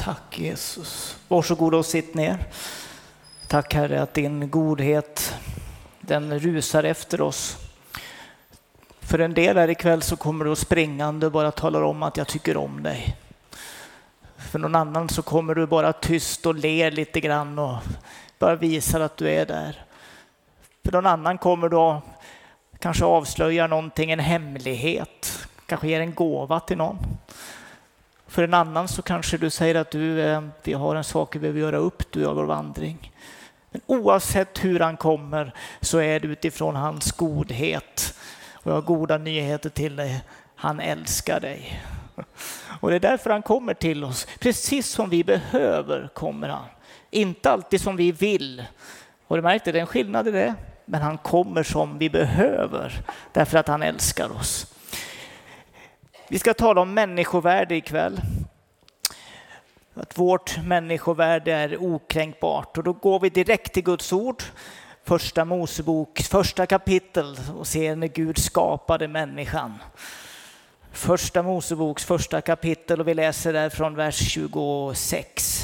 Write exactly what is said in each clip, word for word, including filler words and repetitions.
Tack Jesus. Varsågod och sitt ner. Tack Herre att din godhet, den rusar efter oss. För en del här ikväll så kommer du springande och bara talar om att jag tycker om dig. För någon annan så kommer du bara tyst och ler lite grann och bara visar att du är där. För någon annan kommer du kanske avslöja någonting, en hemlighet. Kanske ger en gåva till någon. För en annan så kanske du säger att du, vi har en sak vi behöver göra upp, du har vår vandring. Men oavsett hur han kommer så är det utifrån hans godhet. Och jag har goda nyheter till dig. Han älskar dig. Och det är därför han kommer till oss. Precis som vi behöver kommer han. Inte alltid som vi vill. Och du märkte, det är en skillnad i det. Men han kommer som vi behöver. Därför att han älskar oss. Vi ska tala om människovärde ikväll. Att vårt människovärde är okränkbart. Och då går vi direkt till Guds ord. Första Mosebok, första kapitel. Och ser när Gud skapade människan. Första Moseboks första kapitel. Och vi läser där från vers tjugosex.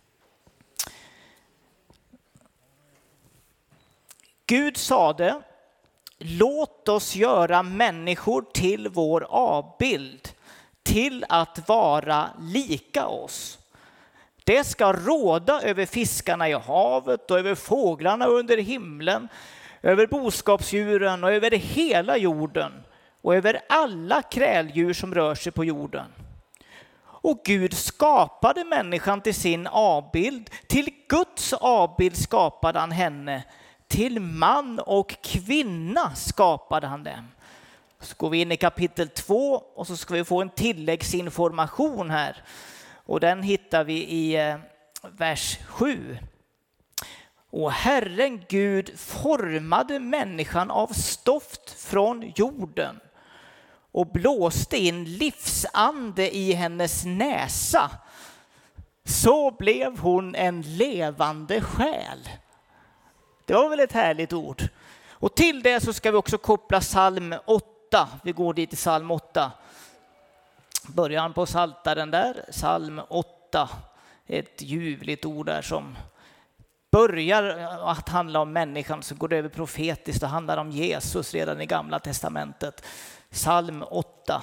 Gud sade: låt oss göra människor till vår avbild, till att vara lika oss. Det ska råda över fiskarna i havet och över fåglarna under himlen, över boskapsdjuren och över hela jorden och över alla kräldjur som rör sig på jorden. Och Gud skapade människan till sin avbild, till Guds avbild skapade han henne. Till man och kvinna skapade han dem. Så går vi in i kapitel två och så ska vi få en tilläggsinformation här. Och den hittar vi i vers sju. Och Herren Gud formade människan av stoft från jorden och blåste in livsande i hennes näsa. Så blev hon en levande själ. Det var väl ett härligt ord. Och till det så ska vi också koppla psalm åtta. Vi går dit i psalm åtta. Början på psaltaren där. Psalm åtta. Ett ljuvligt ord där som börjar att handla om människan. Så går det över profetiskt och handlar om Jesus redan i Gamla testamentet. Psalm åtta.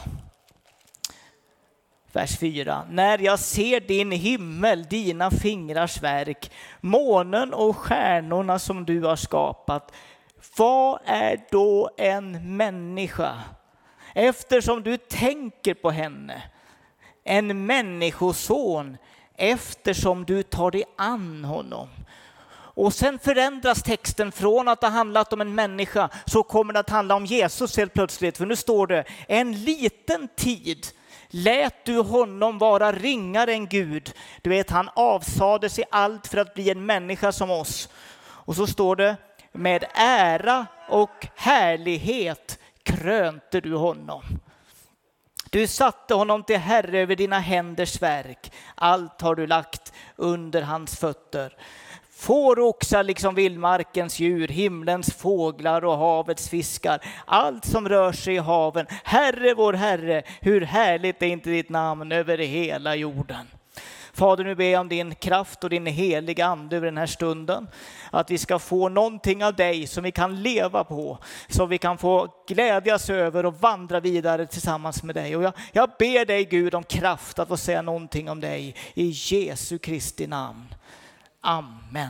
Vers fyra. När jag ser din himmel, dina fingrars verk, månen och stjärnorna som du har skapat. Vad är då en människa? Eftersom du tänker på henne. En människoson, eftersom du tar dig an honom. Och sen förändras texten från att det handlat om en människa så kommer det att handla om Jesus helt plötsligt. För nu står det, en liten tid lät du honom vara ringare än Gud. Du vet, han avsade sig allt för att bli en människa som oss. Och så står det, med ära och härlighet krönte du honom. Du satte honom till herre över dina händers verk. Allt har du lagt under hans fötter. Får och oxar liksom vildmarkens djur, himlens fåglar och havets fiskar. Allt som rör sig i haven. Herre vår Herre, hur härligt är inte ditt namn över hela jorden. Fader, nu ber jag om din kraft och din heliga ande över den här stunden. Att vi ska få någonting av dig som vi kan leva på. Som vi kan få glädjas över och vandra vidare tillsammans med dig. Och jag, jag ber dig Gud om kraft att få säga någonting om dig. I Jesu Kristi namn. Amen.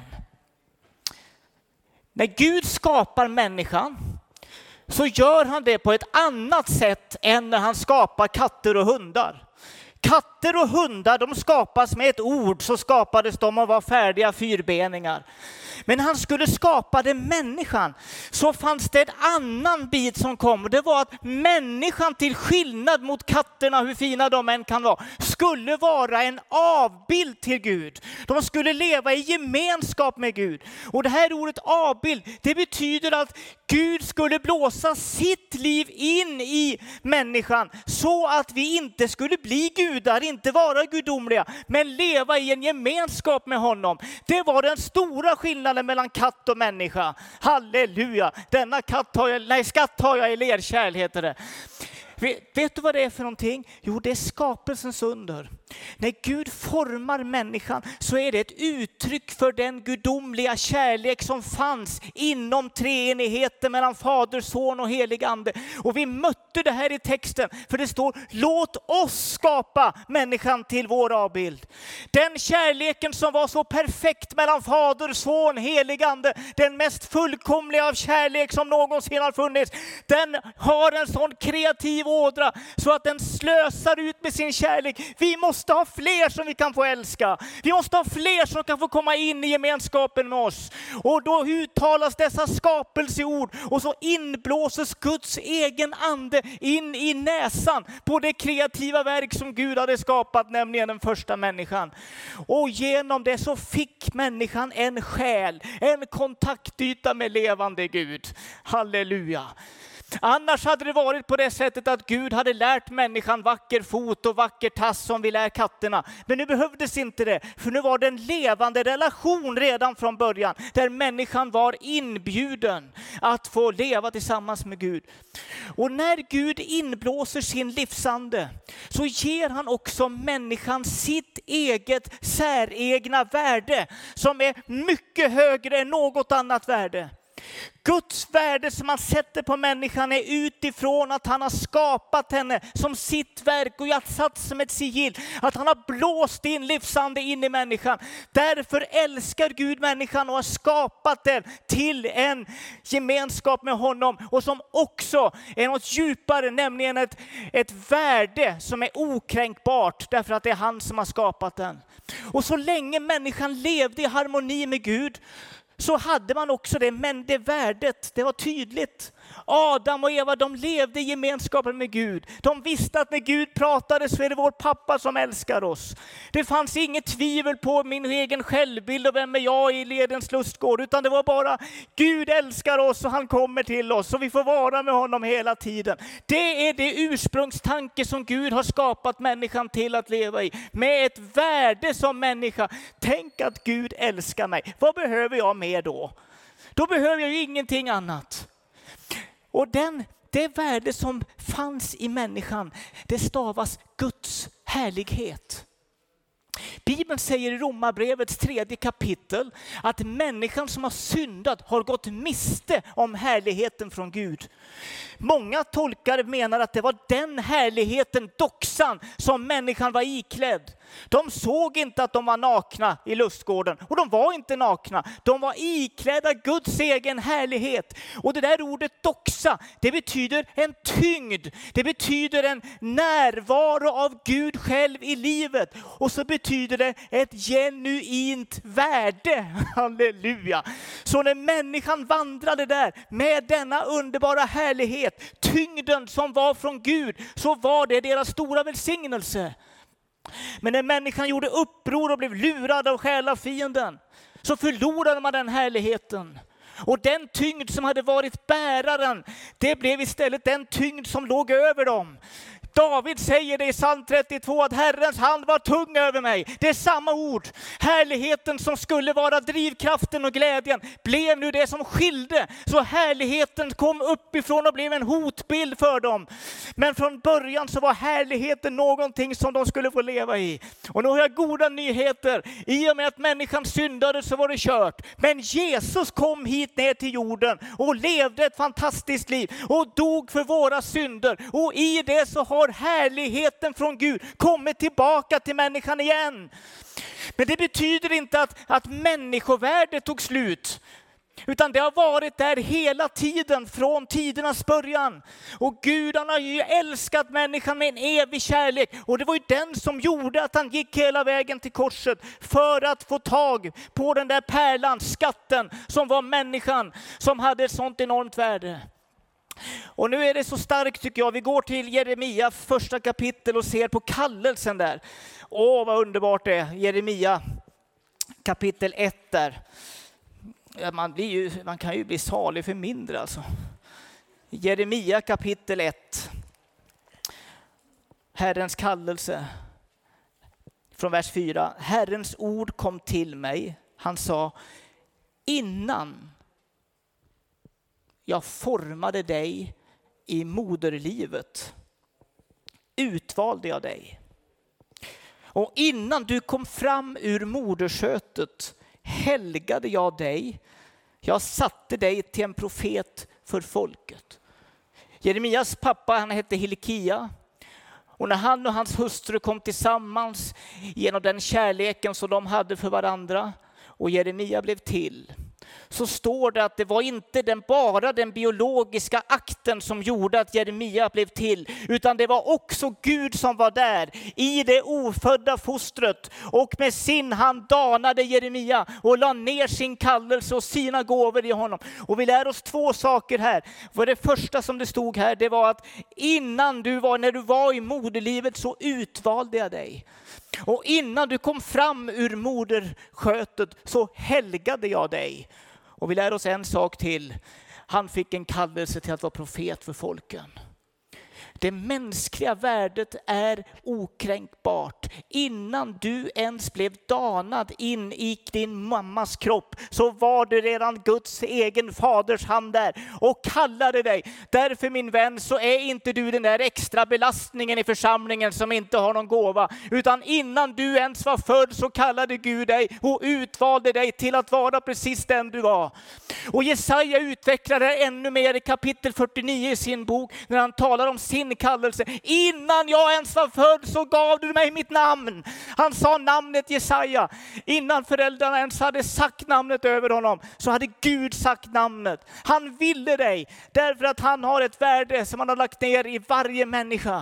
När Gud skapar människan så gör han det på ett annat sätt än när han skapar katter och hundar. Katter och hundar, de skapas med ett ord, så skapades de och var färdiga fyrbeningar. Men han skulle skapa det människan, så fanns det en annan bit som kom. Och det var att människan, till skillnad mot katterna, hur fina de än kan vara, skulle vara en avbild till Gud. De skulle leva i gemenskap med Gud. Och det här ordet avbild, det betyder att Gud skulle blåsa sitt liv in i människan så att vi inte skulle bli gudar, inte vara gudomliga, men leva i en gemenskap med honom. Det var den stora skillnaden mellan katt och människa. Halleluja! Denna katt har jag, nej, skatt har jag i lerkärl, heter det. Vet, vet du vad det är för någonting? Jo, det är skapelsens under. När Gud formar människan så är det ett uttryck för den gudomliga kärlek som fanns inom treenigheten mellan Fader, Son och helig ande. Och vi mötte det här i texten, för det står: låt oss skapa människan till vår avbild. Den kärleken som var så perfekt mellan Fader, Son, helig ande, den mest fullkomliga av kärlek som någonsin har funnits, den har en sån kreativ ådra så att den slösar ut med sin kärlek. Vi måste ha fler som vi kan få älska. Vi måste ha fler som kan få komma in i gemenskapen med oss. Och då uttalas dessa skapelseord och så inblåses Guds egen ande in i näsan på det kreativa verk som Gud hade skapat, nämligen den första människan. Och genom det så fick människan en själ, en kontaktyta med levande Gud. Halleluja. Annars hade det varit på det sättet att Gud hade lärt människan vacker fot och vacker tass som vi lär katterna. Men nu behövdes inte det, för nu var det en levande relation redan från början, där människan var inbjuden att få leva tillsammans med Gud. Och när Gud inblåser sin livsande så ger han också människan sitt eget säregna värde som är mycket högre än något annat värde. Guds värde som han sätter på människan är utifrån att han har skapat henne som sitt verk och jag satt som ett sigill. Att han har blåst in livsande in i människan. Därför älskar Gud människan och har skapat den till en gemenskap med honom. Och som också är något djupare, nämligen ett, ett värde som är okränkbart. Därför att det är han som har skapat den. Och så länge människan levde i harmoni med Gud så hade man också det, men det värdet, det var tydligt. Adam och Eva, de levde i gemenskapen med Gud. De visste att när Gud pratade så är det vår pappa som älskar oss. Det fanns inget tvivel på min egen självbild och vem är jag i Ledens lustgård, utan det var bara Gud älskar oss och han kommer till oss och vi får vara med honom hela tiden. Det är det ursprungstanke som Gud har skapat människan till att leva i. Med ett värde som människa. Tänk att Gud älskar mig. Vad behöver jag mer då? Då behöver jag ju ingenting annat. Och den, det värde som fanns i människan, det stavas Guds härlighet. Bibeln säger i Romarbrevets tredje kapitel att människan som har syndat har gått miste om härligheten från Gud. Många tolkare menar att det var den härligheten, doxan, som människan var iklädd. De såg inte att de var nakna i lustgården. Och de var inte nakna. De var iklädda Guds egen härlighet. Och det där ordet doxa, det betyder en tyngd. Det betyder en närvaro av Gud själv i livet. Och så betyder det ett genuint värde. Halleluja. Så när människan vandrade där med denna underbara härlighet, tyngden som var från Gud, så var det deras stora välsignelse. Men när människan gjorde uppror och blev lurad av själafienden, så förlorade man den härligheten. Och den tyngd som hade varit bäraren, det blev istället den tyngd som låg över dem. David säger det i psalm trettiotvå att Herrens hand var tung över mig. Det är samma ord. Härligheten som skulle vara drivkraften och glädjen blev nu det som skilde. Så härligheten kom uppifrån och blev en hotbild för dem. Men från början så var härligheten någonting som de skulle få leva i. Och nu har jag goda nyheter. I och med att människan syndade så var det kört. Men Jesus kom hit ner till jorden och levde ett fantastiskt liv och dog för våra synder. Och i det så har härligheten från Gud kommit tillbaka till människan igen. Men det betyder inte att, att människovärdet tog slut. Utan det har varit där hela tiden, från tidernas början. Och Gud, han har ju älskat människan med en evig kärlek. Och det var ju den som gjorde att han gick hela vägen till korset. För att få tag på den där pärlan, skatten, som var människan, som hade ett sånt enormt värde. Och nu är det så starkt tycker jag. Vi går till Jeremia första kapitel och ser på kallelsen där. Åh, vad underbart det är. Jeremia kapitel ett där. Ja, man, blir ju, man kan ju bli salig för mindre alltså. Jeremia kapitel ett. Herrens kallelse. Från vers fyra. Herrens ord kom till mig. Han sa, innan jag formade dig i moderlivet utvalde jag dig. Och innan du kom fram ur moderskötet helgade jag dig. Jag satte dig till en profet för folket. Jeremias pappa, han hette Hilkia. Och när han och hans hustru kom tillsammans genom den kärleken som de hade för varandra och Jeremia blev till, så står det att det var inte den, bara den biologiska akten som gjorde att Jeremia blev till, utan det var också Gud som var där i det ofödda fostret och med sin hand danade Jeremia och la ner sin kallelse och sina gåvor i honom. Och vi lär oss två saker här. För det första som det stod här, det var att innan du var, när du var i moderlivet så utvalde jag dig. Och innan du kom fram ur moderskötet så helgade jag dig. Och vi lär oss en sak till. Han fick en kallelse till att vara profet för folken. Det mänskliga värdet är okränkbart. Innan du ens blev danad in i din mammas kropp så var det redan Guds egen faders hand där och kallade dig. Därför min vän så är inte du den där extra belastningen i församlingen som inte har någon gåva. Utan innan du ens var född så kallade Gud dig och utvalde dig till att vara precis den du var. Och Jesaja utvecklar det ännu mer i kapitel fyrtionio i sin bok när han talar om sin kallelse. Innan jag ens var född så gav du mig mitt namn. Han sa namnet Jesaja. Innan föräldrarna ens hade sagt namnet över honom så hade Gud sagt namnet. Han ville dig därför att han har ett värde som han har lagt ner i varje människa.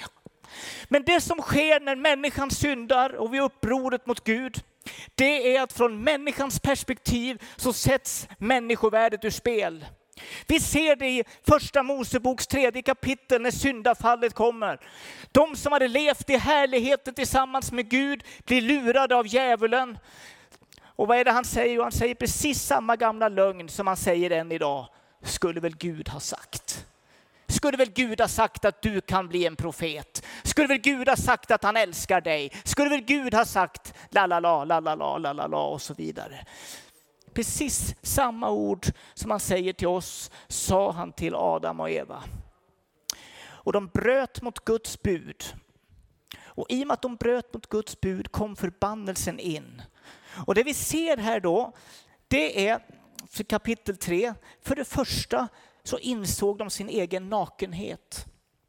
Men det som sker när människan syndar och vid upproret mot Gud, det är att från människans perspektiv så sätts människovärdet ur spel. Vi ser det i första Moseboks tredje kapitel när syndafallet kommer. De som hade levt i härligheten tillsammans med Gud blir lurade av djävulen. Och vad är det han säger? Han säger precis samma gamla lögn som han säger än idag. Skulle väl Gud ha sagt? Skulle väl Gud ha sagt att du kan bli en profet? Skulle väl Gud ha sagt att han älskar dig? Skulle väl Gud ha sagt la la la la la la la la la och så vidare? Precis samma ord som han säger till oss sa han till Adam och Eva. Och de bröt mot Guds bud. Och i och med att de bröt mot Guds bud kom förbannelsen in. Och det vi ser här då, det är för kapitel tre. För det första så insåg de sin egen nakenhet.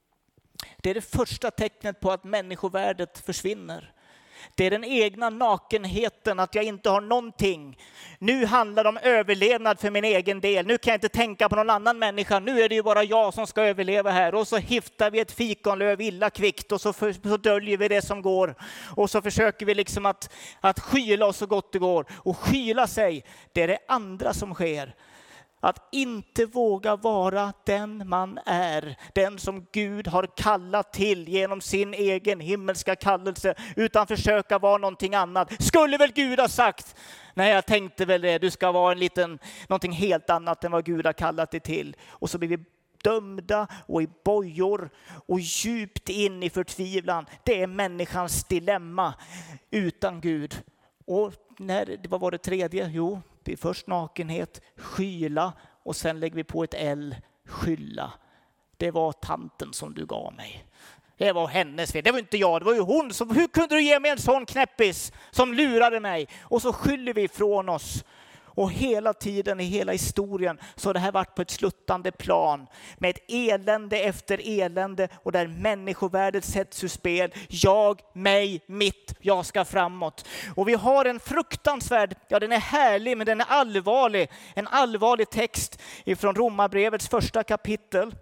Det är det första tecknet på att människovärdet försvinner. Det är den egna nakenheten, att jag inte har någonting. Nu handlar det om överlevnad för min egen del. Nu kan jag inte tänka på någon annan människa. Nu är det ju bara jag som ska överleva här. Och så hittar vi ett fikonlöv illa kvickt och så, för, så döljer vi det som går. Och så försöker vi liksom att, att skyla oss så gott det går. Och skyla sig, det är det andra som sker. Att inte våga vara den man är. Den som Gud har kallat till genom sin egen himmelska kallelse. Utan försöka vara någonting annat. Skulle väl Gud ha sagt. Nej, jag tänkte väl det. Du ska vara en liten, någonting helt annat än vad Gud har kallat dig till. Och så blir vi dömda och i bojor och djupt in i förtvivlan. Det är människans dilemma utan Gud. Och när, vad var det tredje? Jo, det är först nakenhet, skyla och sen lägger vi på ett L, skylla. Det var tanten som du gav mig. Det var hennes fel. Det var inte jag, det var ju hon. Som, hur kunde du ge mig en sån knäppis som lurade mig? Och så skyller vi ifrån oss. Och hela tiden i hela historien så har det här varit på ett sluttande plan med ett elände efter elände och där människovärdet sätts ur spel. Jag, mig, mitt, jag ska framåt. Och vi har en fruktansvärd, ja den är härlig men den är allvarlig, en allvarlig text ifrån Romarbrevets första kapitel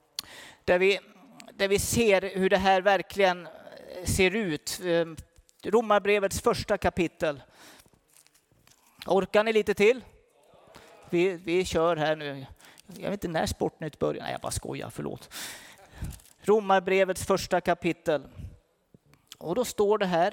där vi, där vi ser hur det här verkligen ser ut. Romarbrevets första kapitel. Orkar ni lite till? Vi, vi kör här nu. Jag vet inte när Sportnytt börjar. Nej, jag bara skojar, förlåt. Romarbrevets första kapitel. Och då står det här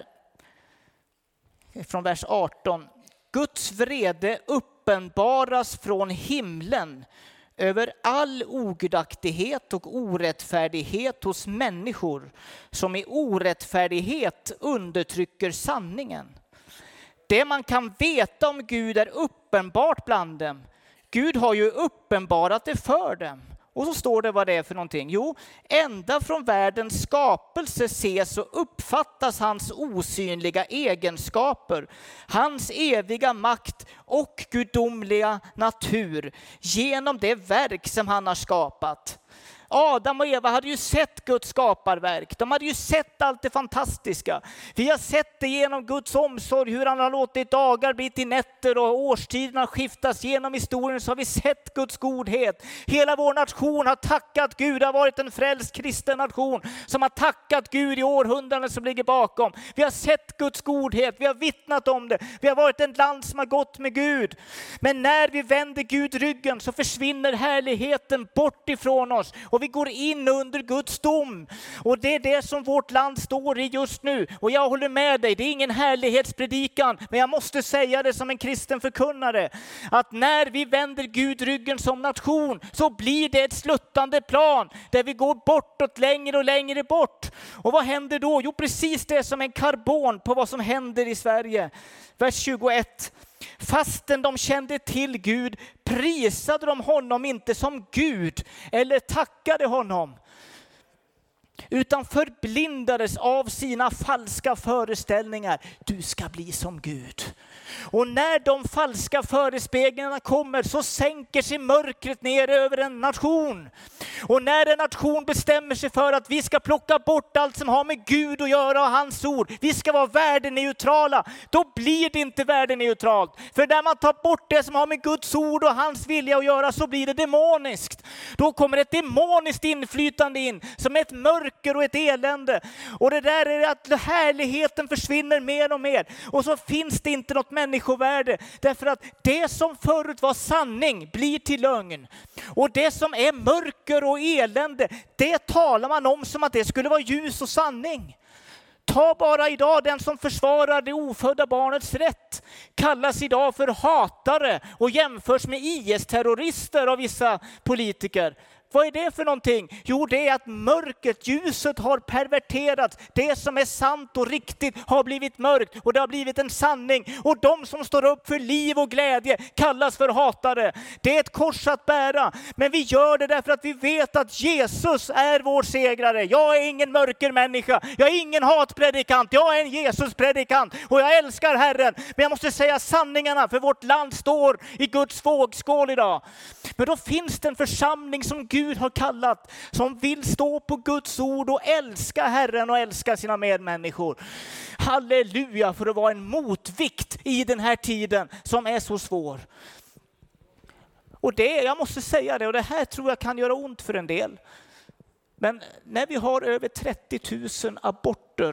från vers arton. Guds vrede uppenbaras från himlen över all ogudaktighet och orättfärdighet hos människor som i orättfärdighet undertrycker sanningen. Det man kan veta om Gud är uppenbart bland dem. Gud har ju uppenbarat det för dem. Och så står det vad det är för någonting. Jo, ända från världens skapelse ses och uppfattas hans osynliga egenskaper, hans eviga makt och gudomliga natur genom det verk som han har skapat. Adam och Eva hade ju sett Guds skaparverk. De hade ju sett allt det fantastiska. Vi har sett det genom Guds omsorg, hur han har låtit dagar bli till nätter och årstiderna skiftas. Genom historien så har vi sett Guds godhet. Hela vår nation har tackat Gud. Det har varit en frälst kristen nation som har tackat Gud i århundraden som ligger bakom. Vi har sett Guds godhet. Vi har vittnat om det. Vi har varit ett land som har gått med Gud. Men när vi vänder Gud ryggen så försvinner härligheten bort ifrån oss. Och vi går in under Guds dom. Och det är det som vårt land står i just nu. Och jag håller med dig, det är ingen härlighetspredikan. Men jag måste säga det som en kristen förkunnare. Att när vi vänder Gud ryggen som nation så blir det ett sluttande plan. Där vi går bortåt längre och längre bort. Och vad händer då? Jo, precis det som en karbon på vad som händer i Sverige. Vers tjugoett. Fastän de kände till Gud prisade de honom inte som Gud eller tackade honom, utan förblindades av sina falska föreställningar. Du ska bli som Gud. Och när de falska förespeglingarna kommer så sänker sig mörkret ner över en nation. Och när en nation bestämmer sig för att vi ska plocka bort allt som har med Gud att göra och hans ord, vi ska vara värdeneutrala, då blir det inte värdeneutralt. För när man tar bort det som har med Guds ord och hans vilja att göra så blir det demoniskt. Då kommer ett demoniskt inflytande in som ett mörker och ett elände. Och det där är att härligheten försvinner mer och mer. Och så finns det inte något människovärde. Därför att det som förut var sanning blir till lögn. Och det som är mörker och elände, det talar man om som att det skulle vara ljus och sanning. Ta bara idag den som försvarar det ofödda barnets rätt. Kallas idag för hatare och jämförs med I S-terrorister av vissa politiker. Vad är det för någonting? Jo, det är att mörkret, ljuset har perverterats. Det som är sant och riktigt har blivit mörkt och det har blivit en sanning. Och de som står upp för liv och glädje kallas för hatare. Det är ett kors att bära. Men vi gör det därför att vi vet att Jesus är vår segrare. Jag är ingen mörkermänniska. Jag är ingen hatpredikant. Jag är en Jesus-predikant. Och jag älskar Herren. Men jag måste säga sanningarna, för vårt land står i Guds vågskål idag. Men då finns det en församling som Gud har kallat, som vill stå på Guds ord och älska Herren och älska sina medmänniskor. Halleluja, för att vara en motvikt i den här tiden som är så svår. Och det, jag måste säga det, och det här tror jag kan göra ont för en del. Men när vi har över trettio tusen aborter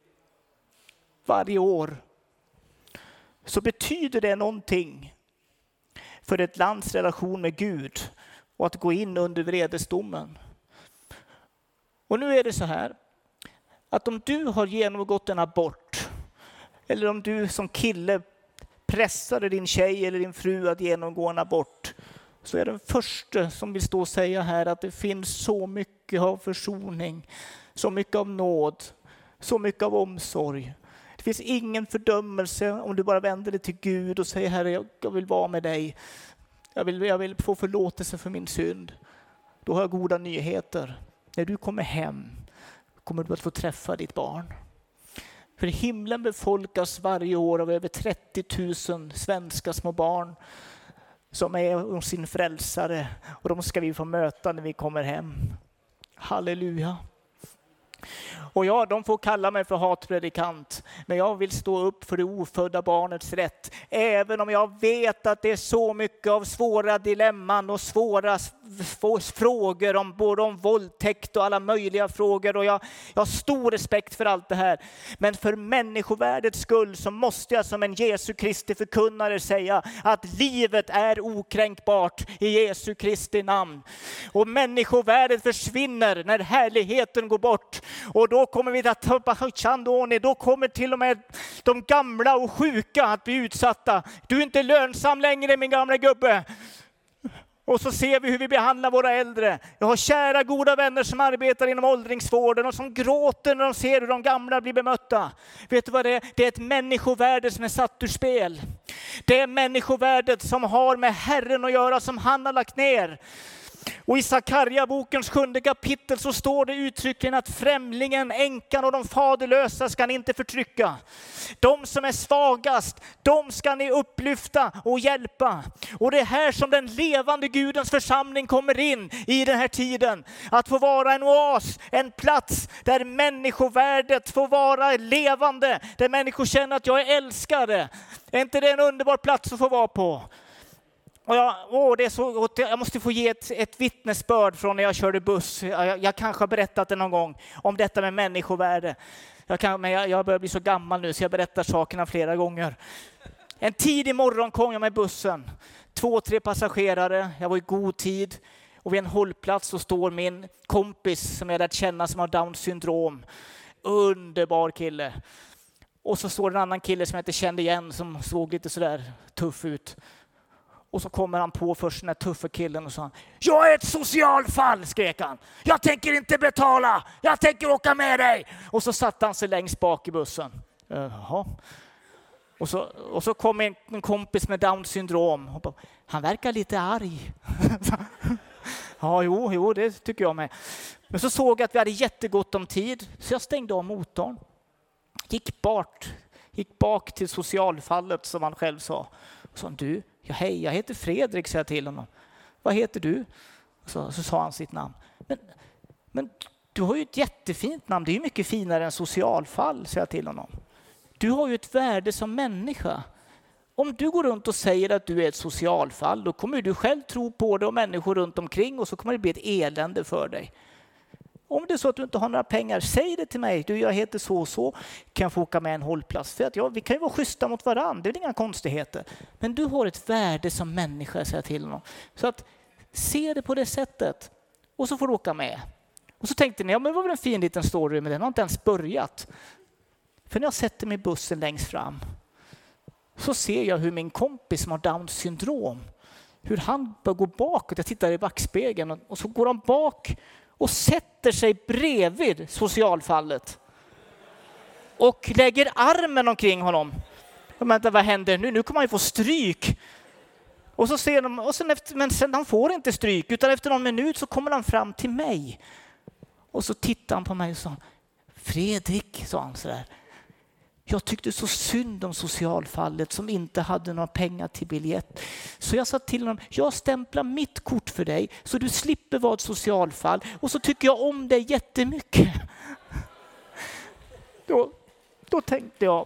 varje år så betyder det någonting för ett lands relation med Gud och att gå in under vredesdomen. Och nu är det så här att om du har genomgått en abort, eller om du som kille pressade din tjej eller din fru att genomgå en abort, så är den första som vill stå och säga här att det finns så mycket av försoning, så mycket av nåd, så mycket av omsorg. Det finns ingen fördömelse om du bara vänder dig till Gud och säger: Herre, jag vill vara med dig. Jag vill, jag vill få förlåtelse för min synd. Då har jag goda nyheter. När du kommer hem kommer du att få träffa ditt barn. För himlen befolkas varje år av över trettio tusen svenska små barn som är hos sin frälsare. Och de ska vi få möta när vi kommer hem. Halleluja. Och ja, de får kalla mig för hatpredikant, men jag vill stå upp för det ofödda barnets rätt. Även om jag vet att det är så mycket av svåra dilemman och svåra frågor om både om våldtäkt och alla möjliga frågor. Och jag, jag har stor respekt för allt det här. Men för människovärdets skull så måste jag som en Jesu Kristi förkunnare säga att livet är okränkbart i Jesu Kristi namn. Och människovärdet försvinner när härligheten går bort. Och då kommer vi att ta Chandoni, då kommer till och med de gamla och sjuka att bli utsatta. Du är inte lönsam längre, min gamla gubbe. Och så ser vi hur vi behandlar våra äldre. Jag har kära goda vänner som arbetar inom åldringsvården och som gråter när de ser hur de gamla blir bemötta. Vet du vad det är? Det är ett människovärde som är satt ur spel. Det är människovärdet som har med Herren att göra, som han har lagt ner. Och i Sakarja-bokens sjunde kapitel så står det uttryckligen att främlingen, änkan och de faderlösa ska ni inte förtrycka. De som är svagast, de ska ni upplyfta och hjälpa. Och det är här som den levande Gudens församling kommer in i den här tiden. Att få vara en oas, en plats där människovärdet får vara levande. Där människor känner att jag är älskade. Är inte det en underbar plats att få vara på? Och jag, åh, det är så, jag måste få ge ett, ett vittnesbörd från när jag körde buss. Jag, jag kanske har berättat det någon gång om detta med människovärde. Jag, kan, men jag, jag börjar bli så gammal nu så jag berättar sakerna flera gånger. En tidig morgon kom jag med bussen. Två, tre passagerare. Jag var i god tid. Och vid en hållplats så står min kompis som jag lärt känna som har Downs syndrom. Underbar kille. Och så står en annan kille som jag inte kände igen som såg lite sådär tuff ut. Och så kommer han på först den här tuffa killen och sa: jag är ett socialfall, skrek han. Jag tänker inte betala, jag tänker åka med dig. Och så satt han sig längst bak i bussen. Jaha. Och så, och så kom en, en kompis med Downs syndrom. Och bara, han verkar lite arg. Ja, jo, jo, det tycker jag med. Men så såg jag att vi hade jättegott om tid. Så jag stängde av motorn. Gick bort, gick bak till socialfallet som han själv sa. Och sa: du, ja, hej, jag heter Fredrik, sa jag till honom. Vad heter du? Så, så sa han sitt namn. Men, men du har ju ett jättefint namn. Det är ju mycket finare än socialfall, sa jag till honom. Du har ju ett värde som människa. Om du går runt och säger att du är ett socialfall, då kommer du själv tro på det och människor runt omkring, och så kommer det bli ett elände för dig. Om det är så att du inte har några pengar, säg det till mig. Du, jag heter så och så. Kan jag få åka med en hållplats? För att ja, vi kan ju vara schyssta mot varandra. Det är inga konstigheter. Men du har ett värde som människa, säger jag till honom. Så att se det på det sättet. Och så får du åka med. Och så tänkte ni, ja men det var väl en fin liten story, men den har inte ens börjat. För när jag sätter mig i bussen längst fram så ser jag hur min kompis som har Downs syndrom, hur han börjar gå bakåt. Jag tittar i backspegeln och, och så går han bak och sätter sig bredvid socialfallet. Och lägger armen omkring honom. Och vänta, vad händer nu? Nu kommer han ju få stryk. Och så ser de, och sen efter, men sen han får inte stryk, utan efter någon minut så kommer han fram till mig. Och så tittar han på mig och sa: Fredrik, sa han sådär. Jag tyckte så synd om socialfallet som inte hade några pengar till biljett. Så jag sa till honom: jag stämplar mitt kort för dig så du slipper vara ett socialfall. Och så tycker jag om dig jättemycket. Då, då tänkte jag...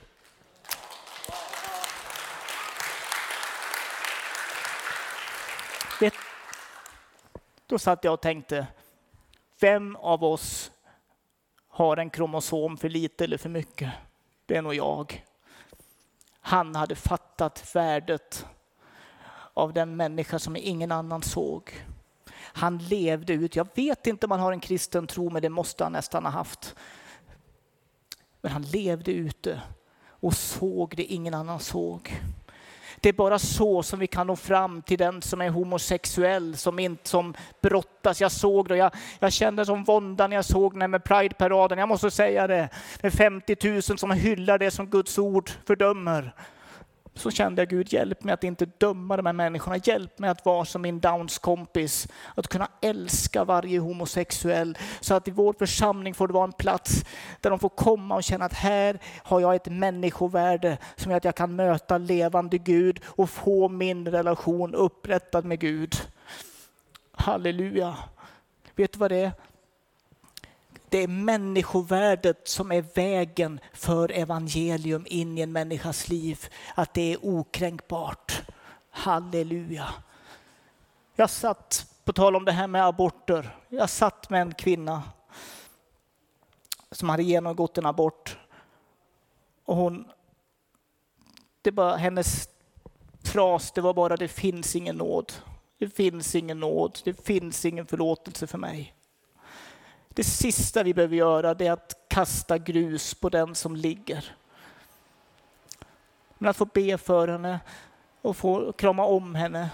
Det, då satt jag och tänkte, vem av oss har en kromosom för lite eller för mycket? Det är nog jag. Han hade fattat värdet av den människa som ingen annan såg. Han levde ut. Jag vet inte om han har en kristen tro, men det måste han nästan ha haft. Men han levde ute och såg det ingen annan såg. Det är bara så som vi kan nå fram till den som är homosexuell, som inte som brottas. Jag såg det, jag, jag kände som vånda när jag såg den med Pride-paraden. Jag måste säga det, med femtio tusen som hyllar det som Guds ord fördömer. Så kände jag: Gud, hjälp mig att inte döma de här människorna. Hjälp mig att vara som min Downs kompis. Att kunna älska varje homosexuell. Så att i vår församling får det vara en plats där de får komma och känna att här har jag ett människovärde som gör att jag kan möta levande Gud och få min relation upprättad med Gud. Halleluja. Vet du vad det är? Det är människovärdet som är vägen för evangelium in i en människas liv. Att det är okränkbart. Halleluja. Jag satt, på tal om det här med aborter. Jag satt med en kvinna som hade genomgått en abort. Och hon, det var hennes fras, det var bara: det finns ingen nåd. Det finns ingen nåd. Det finns ingen förlåtelse för mig. Det sista vi behöver göra, det är att kasta grus på den som ligger. Men att få be för henne och få krama om henne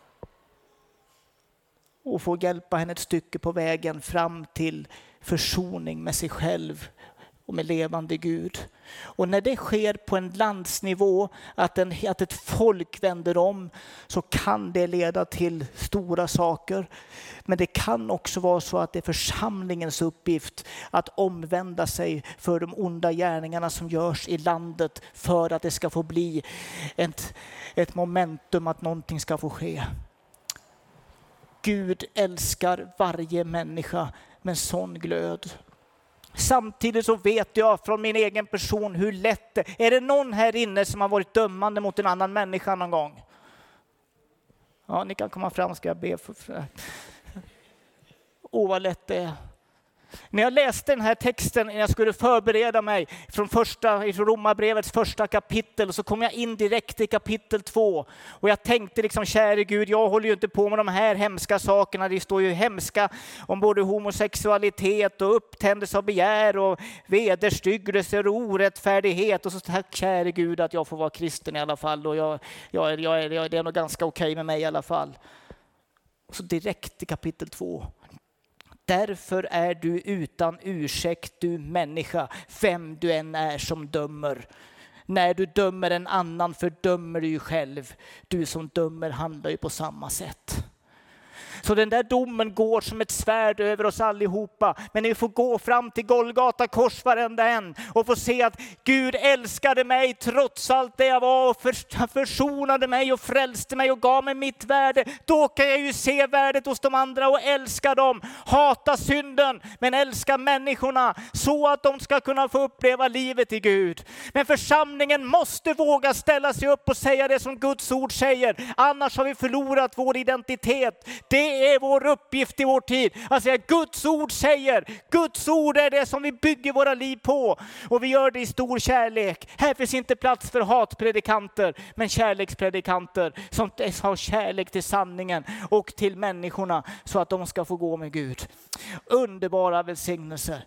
och få hjälpa henne ett stycke på vägen fram till försoning med sig själv och med levande Gud. Och när det sker på en landsnivå, att, en, att ett folk vänder om, så kan det leda till stora saker. Men det kan också vara så att det är församlingens uppgift att omvända sig för de onda gärningarna som görs i landet, för att det ska få bli ett, ett momentum att någonting ska få ske. Gud älskar varje människa med sån glöd. Samtidigt så vet jag från min egen person hur lätt det är. Är det någon här inne som har varit dömande mot en annan människa någon gång? Ja, ni kan komma fram, ska jag be för. Åh, vad lätt det är. När jag läste den här texten, när jag skulle förbereda mig från, första, från Romarbrevets första kapitel, så kom jag in direkt i kapitel två. Och jag tänkte liksom, käre Gud, jag håller ju inte på med de här hemska sakerna. Det står ju hemska om både homosexualitet och upptändelse av begär och vederstyggelse och orättfärdighet. Och så tack käre Gud att jag får vara kristen i alla fall. Och jag, jag, jag, jag, det är nog ganska okej med mig i alla fall. Och så direkt i kapitel två. Därför är du utan ursäkt, du människa, vem du än är som dömer. När du dömer en annan fördömer du ju själv. Du som dömer handlar ju på samma sätt. Så den där domen går som ett svärd över oss allihopa. Men ni får gå fram till Golgata kors varenda en och få se att Gud älskade mig trots allt det jag var och försonade mig och frälste mig och gav mig mitt värde. Då kan jag ju se värdet hos de andra och älska dem. Hata synden men älska människorna så att de ska kunna få uppleva livet i Gud. Men församlingen måste våga ställa sig upp och säga det som Guds ord säger. Annars har vi förlorat vår identitet. Det Det är vår uppgift i vår tid. Alltså Guds ord säger, Guds ord är det som vi bygger våra liv på. Och vi gör det i stor kärlek. Här finns inte plats för hatpredikanter, men kärlekspredikanter som har kärlek till sanningen och till människorna så att de ska få gå med Gud. Underbara välsignelser.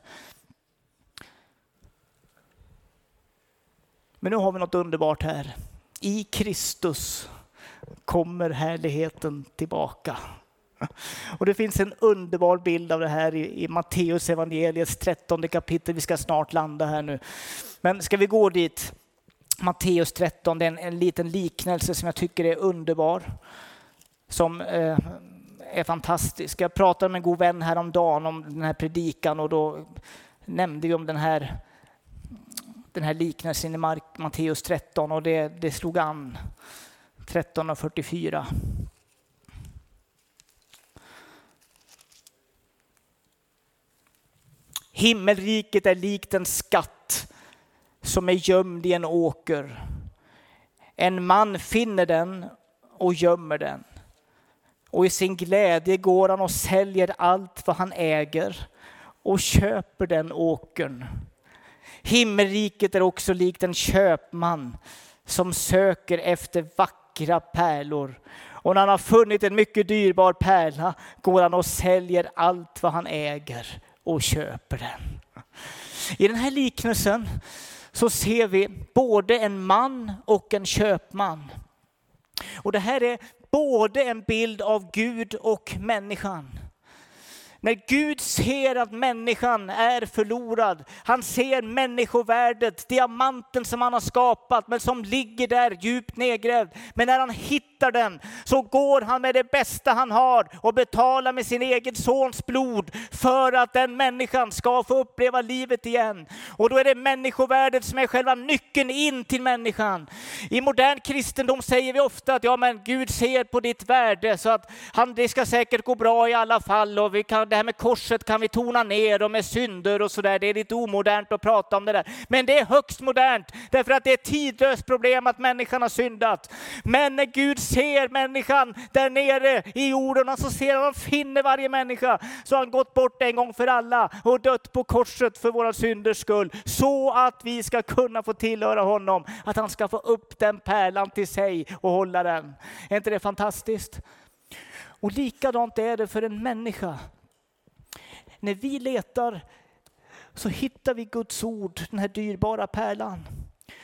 Men nu har vi något underbart här. I Kristus kommer härligheten tillbaka. Och det finns en underbar bild av det här i, i Matteus evangeliets trettonde kapitel. Vi ska snart landa här nu. Men ska vi gå dit? Matteus tretton, det är en, en liten liknelse som jag tycker är underbar. Som eh, är fantastisk. Jag pratade med en god vän häromdagen om den här predikan och då nämnde vi om den här, den här liknelsen i Matteus tretton och det, det slog an. tretton och fyrtiofyra. Himmelriket är likt en skatt som är gömd i en åker. En man finner den och gömmer den. Och i sin glädje går han och säljer allt vad han äger och köper den åkern. Himmelriket är också likt en köpman som söker efter vackra pärlor. Och när han har funnit en mycket dyrbar pärla går han och säljer allt vad han äger och köper den. I den här liknelsen så ser vi både en man och en köpman. Och det här är både en bild av Gud och människan. När Gud ser att människan är förlorad, han ser människovärdet, diamanten som han har skapat men som ligger där djupt nedgrävd. Men när han hittar den så går han med det bästa han har och betalar med sin egen sons blod för att den människan ska få uppleva livet igen. Och då är det människovärdet som är själva nyckeln in till människan. I modern kristendom säger vi ofta att ja, men Gud ser på ditt värde så att han, det ska säkert gå bra i alla fall och vi kan det här med korset kan vi tona ner och med synder och sådär. Det är lite omodernt att prata om det där. Men det är högst modernt därför att det är ett tidlöst problem att människan har syndat. Men när Gud ser människan där nere i jorden och så ser han och finner varje människa så har han gått bort en gång för alla och dött på korset för våra synders skull. Så att vi ska kunna få tillhöra honom. Att han ska få upp den pärlan till sig och hålla den. Är inte det fantastiskt? Och likadant är det för en människa. När vi letar så hittar vi Guds ord, den här dyrbara pärlan.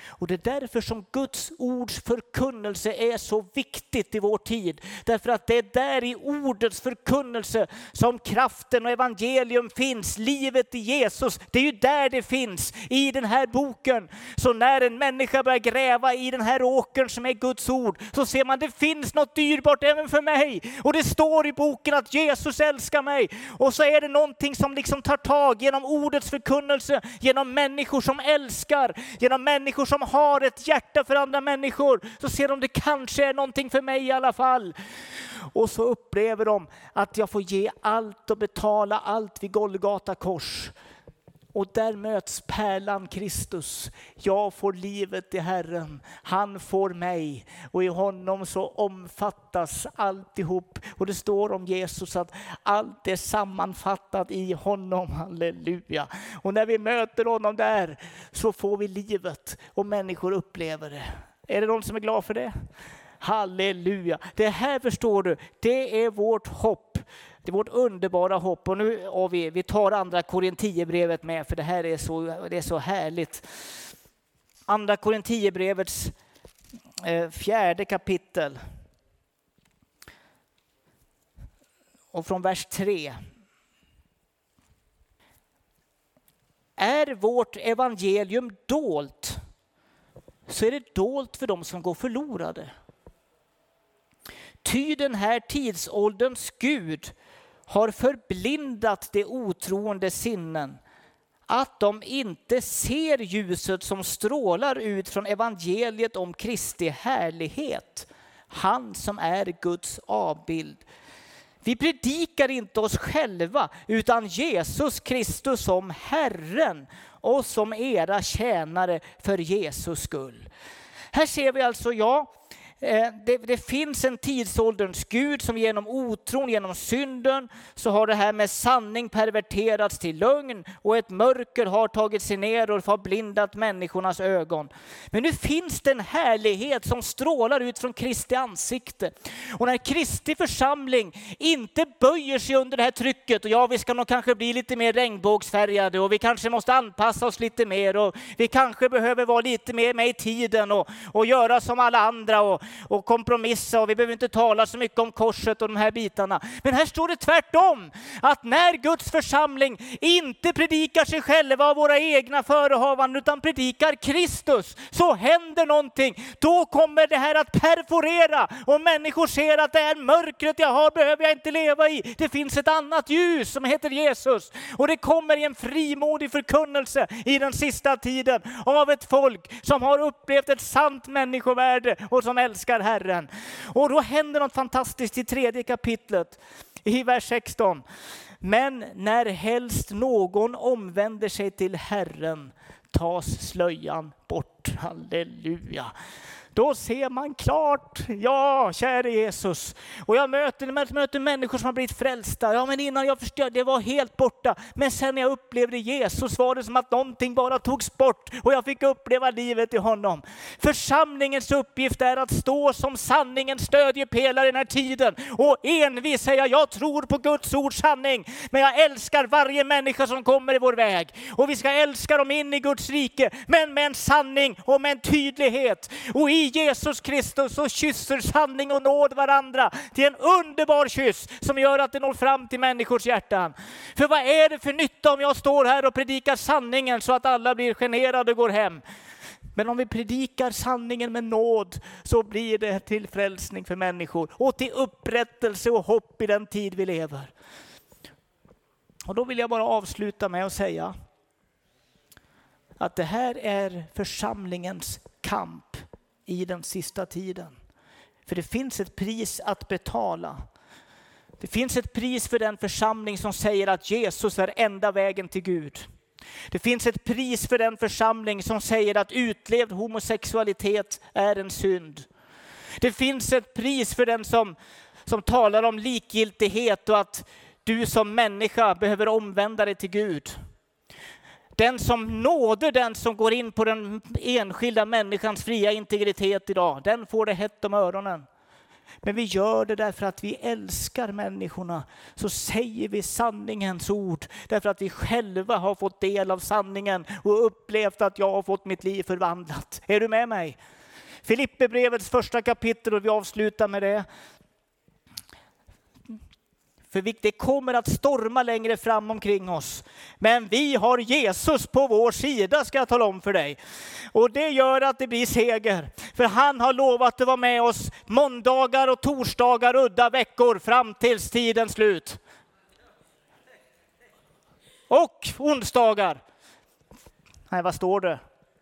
Och det är därför som Guds ords förkunnelse är så viktigt i vår tid. Därför att det är där i ordets förkunnelse som kraften och evangelium finns. Livet i Jesus, det är ju där det finns i den här boken. Så när en människa börjar gräva i den här åkern som är Guds ord, så ser man att det finns något dyrbart även för mig. Och det står i boken att Jesus älskar mig. Och så är det någonting som liksom tar tag genom ordets förkunnelse, genom människor som älskar, genom människor som har ett hjärta för andra människor. Så ser de det kanske är någonting för mig i alla fall. Och så upplever de att jag får ge allt och betala allt vid Golgata kors. Och där möts pärlan Kristus. Jag får livet i Herren. Han får mig. Och i honom så omfattas alltihop. Och det står om Jesus att allt är sammanfattat i honom. Halleluja. Och när vi möter honom där så får vi livet. Och människor upplever det. Är det någon som är glad för det? Halleluja. Det här förstår du. Det är vårt hopp. Det är vårt underbara hopp. Och nu och vi, vi tar andra Korintierbrevet med, för det här är så, det är så härligt. Andra Korintierbrevets eh, fjärde kapitel. Och från vers tre. Är vårt evangelium dolt, så är det dolt för dem som går förlorade. Ty den här tidsålderns Gud har förblindat de otroende sinnen, att de inte ser ljuset som strålar ut från evangeliet om Kristi härlighet, han som är Guds avbild. Vi predikar inte oss själva, utan Jesus Kristus som Herren och som era tjänare för Jesus skull. Här ser vi alltså, ja, Det, det finns en tidsålderns Gud som genom otron, genom synden, så har det här med sanning perverterats till lögn, och ett mörker har tagit sig ner och har blindat människornas ögon. Men nu finns det en härlighet som strålar ut från Kristi ansikte. Och när Kristi församling inte böjer sig under det här trycket, och ja, vi ska nog kanske bli lite mer regnbågsfärgade, och vi kanske måste anpassa oss lite mer, och vi kanske behöver vara lite mer med i tiden och, och göra som alla andra och och kompromissa, och vi behöver inte tala så mycket om korset och de här bitarna. Men här står det tvärtom, att när Guds församling inte predikar sig själva av våra egna förehavanden, utan predikar Kristus, så händer någonting. Då kommer det här att perforera, och människor ser att det är mörkret jag har behöver jag inte leva i. Det finns ett annat ljus som heter Jesus, och det kommer i en frimodig förkunnelse i den sista tiden av ett folk som har upplevt ett sant människovärde och som älskar Herren. Och då händer något fantastiskt i tredje kapitlet i vers sexton. Men när helst någon omvänder sig till Herren, tas slöjan bort. Halleluja. Då ser man klart, ja, kära Jesus. Och jag möter, jag möter människor som har blivit frälsta. Ja, men innan jag förstod, det var helt borta. Men sen när jag upplevde Jesus var det som att någonting bara togs bort. Och jag fick uppleva livet i honom. Församlingens uppgift är att stå som sanningens stödjepelare i den här tiden. Och envis säga, jag tror på Guds ords sanning. Men jag älskar varje människa som kommer i vår väg. Och vi ska älska dem in i Guds rike. Men med en sanning och med en tydlighet. Och i Jesus Kristus så kysser sanning och nåd varandra till en underbar kyss som gör att det når fram till människors hjärtan. För vad är det för nytta om jag står här och predikar sanningen så att alla blir generade och går hem? Men om vi predikar sanningen med nåd, så blir det till frälsning för människor och till upprättelse och hopp i den tid vi lever. Och då vill jag bara avsluta med att säga att det här är församlingens kamp i den sista tiden. För det finns ett pris att betala. Det finns ett pris för den församling som säger att Jesus är enda vägen till Gud. Det finns ett pris för den församling som säger att utlevd homosexualitet är en synd. Det finns ett pris för den som, som talar om likgiltighet och att du som människa behöver omvända dig till Gud. Den som nåder, den som går in på den enskilda människans fria integritet idag, den får det hett om öronen. Men vi gör det därför att vi älskar människorna. Så säger vi sanningens ord därför att vi själva har fått del av sanningen och upplevt att jag har fått mitt liv förvandlat. Är du med mig? Filipperbrevets första kapitel, och vi avslutar med det. För det kommer att storma längre fram omkring oss. Men vi har Jesus på vår sida, ska jag tala om för dig. Och det gör att det blir seger. För han har lovat att vara med oss måndagar och torsdagar, udda veckor fram tills tidens slut. Och onsdagar. Nej, vad står det?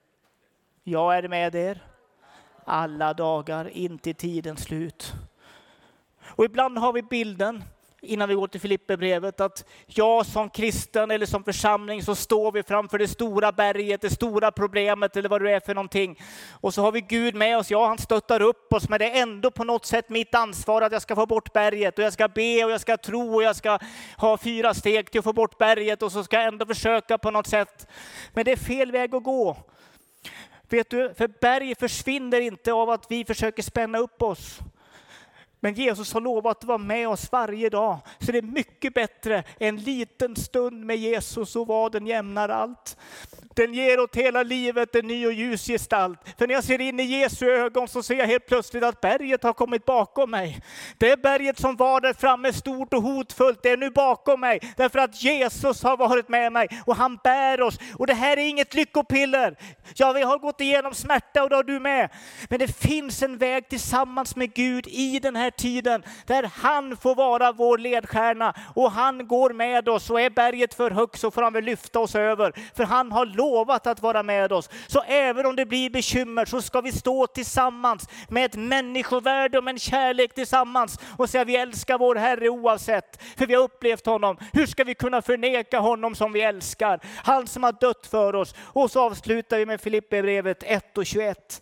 Jag är med er alla dagar in till tidens slut. Och ibland har vi bilden, innan vi går till Filipperbrevet, att jag som kristen eller som församling så står vi framför det stora berget, det stora problemet eller vad det är för någonting. Och så har vi Gud med oss, ja han stöttar upp oss, men det är ändå på något sätt mitt ansvar att jag ska få bort berget. Och jag ska be och jag ska tro och jag ska ha fyra steg till att få bort berget, och så ska jag ändå försöka på något sätt. Men det är fel väg att gå. Vet du, för berg försvinner inte av att vi försöker spänna upp oss. Men Jesus har lovat att vara med oss varje dag. Så det är mycket bättre en liten stund med Jesus, och vad den jämnar allt. Den ger åt hela livet en ny och ljus gestalt. För när jag ser in i Jesu ögon så ser jag helt plötsligt att berget har kommit bakom mig. Det berget som var där framme stort och hotfullt, det är nu bakom mig. Därför att Jesus har varit med mig och han bär oss. Och det här är inget lyckopiller. Ja, vi har gått igenom smärta och då har du med. Men det finns en väg tillsammans med Gud i den här tiden där han får vara vår ledstjärna, och han går med oss, och är berget för högt så får han väl lyfta oss över, för han har lovat att vara med oss. Så även om det blir bekymmer så ska vi stå tillsammans med ett människovärde och med en kärlek tillsammans och säga vi älskar vår Herre oavsett, för vi har upplevt honom. Hur ska vi kunna förneka honom som vi älskar, han som har dött för oss? Och så avslutar vi med Filipperbrevet ett och tjugoett.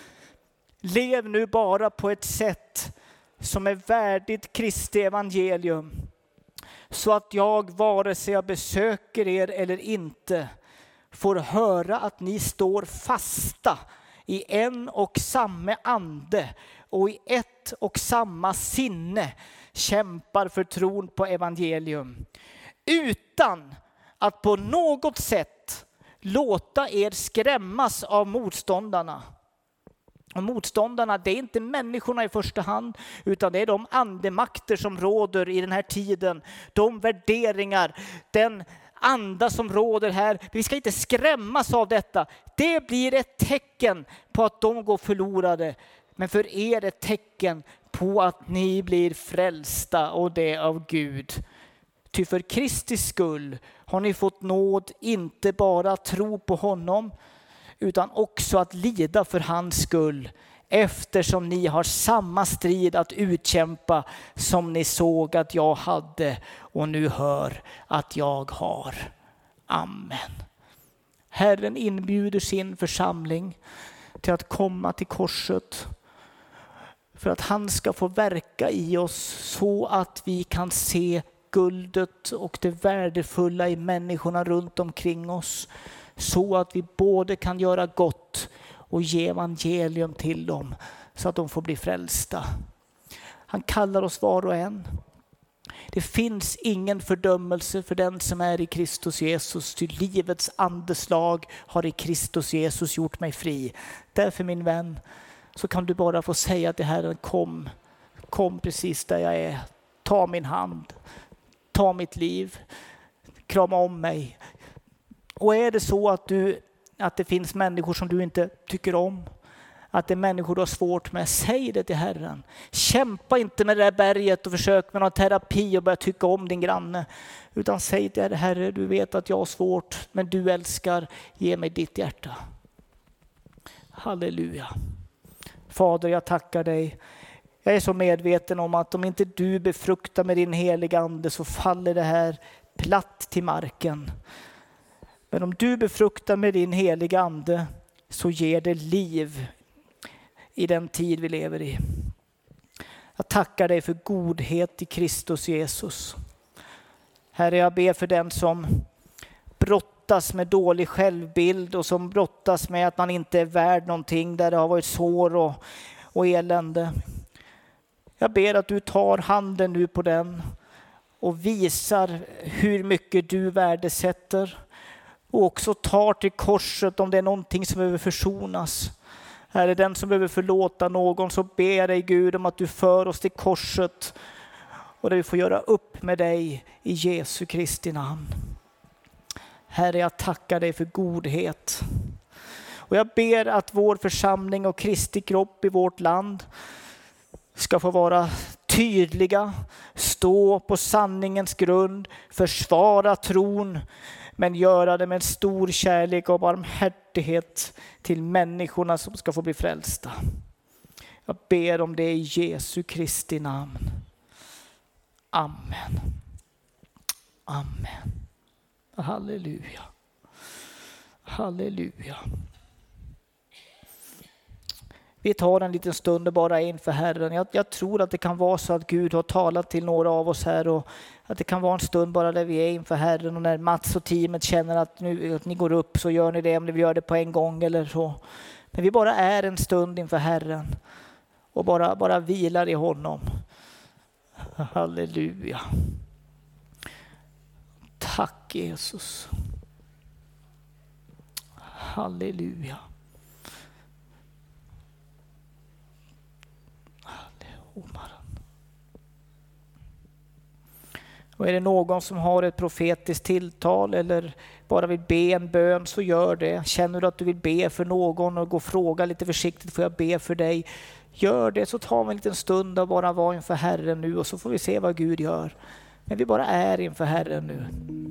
Lev nu bara på ett sätt som är värdigt Kristi evangelium, så att jag, vare sig jag besöker er eller inte, får höra att ni står fasta i en och samma ande och i ett och samma sinne kämpar för tron på evangelium, utan att på något sätt låta er skrämmas av motståndarna. Och motståndarna, det är inte människorna i första hand, utan det är de andemakter som råder i den här tiden. De värderingar, den anda som råder här. Vi ska inte skrämmas av detta. Det blir ett tecken på att de går förlorade. Men för er ett tecken på att ni blir frälsta, och det av Gud. Ty för Kristi skull har ni fått nåd, inte bara att tro på honom, utan också att lida för hans skull, eftersom ni har samma strid att utkämpa som ni såg att jag hade och nu hör att jag har. Amen. Herren inbjuder sin församling till att komma till korset, för att han ska få verka i oss så att vi kan se guldet och det värdefulla i människorna runt omkring oss, så att vi både kan göra gott och ge evangelium till dem så att de får bli frälsta. Han kallar oss var och en. Det finns ingen fördömelse för den som är i Kristus Jesus, ty livets andeslag har i Kristus Jesus gjort mig fri. Därför, min vän, så kan du bara få säga till Herren: kom, kom precis där jag är. Ta min hand, ta mitt liv, krama om mig. Och är det så att, du, att det finns människor som du inte tycker om, att det är människor du har svårt med, säg det till Herren. Kämpa inte med det där berget och försök med någon terapi och börja tycka om din granne. Utan säg till Herre, Herre, du vet att jag har svårt, men du älskar, ge mig ditt hjärta. Halleluja. Fader, jag tackar dig. Jag är så medveten om att om inte du befruktar med din heliga ande så faller det här platt till marken. Men om du befruktar med din heliga ande så ger det liv i den tid vi lever i. Jag tackar dig för godhet i Kristus Jesus. Herre, jag ber för den som brottas med dålig självbild och som brottas med att man inte är värd någonting, där det har varit sår och, och elände. Jag ber att du tar handen nu på den och visar hur mycket du värdesätter. Och också tar till korset om det är någonting som behöver försonas. Är det den som behöver förlåta någon, så ber jag dig Gud om att du för oss till korset. Och där vi får göra upp med dig i Jesu Kristi namn. Herre, jag tackar dig för godhet. Och jag ber att vår församling och Kristi kropp i vårt land ska få vara tydliga, stå på sanningens grund, försvara tron, men göra det med stor kärlek och barmhärtighet till människorna som ska få bli frälsta. Jag ber om det i Jesu Kristi namn. Amen. Amen. Halleluja. Halleluja. Vi tar en liten stund bara inför Herren. Jag, jag tror att det kan vara så att Gud har talat till några av oss här, och att det kan vara en stund bara där vi är inför Herren, och när Mats och teamet känner att, nu, att ni går upp, så gör ni det om ni vill göra det på en gång eller så. Men vi bara är en stund inför Herren och bara, bara vilar i honom. Halleluja. Tack Jesus. Halleluja. Och är det någon som har ett profetiskt tilltal eller bara vill be en bön, så gör det. Känner du att du vill be för någon och gå och fråga lite försiktigt, får jag be för dig? Gör det, så tar vi en liten stund och bara vara inför Herren nu, och så får vi se vad Gud gör. Men vi bara är inför Herren nu.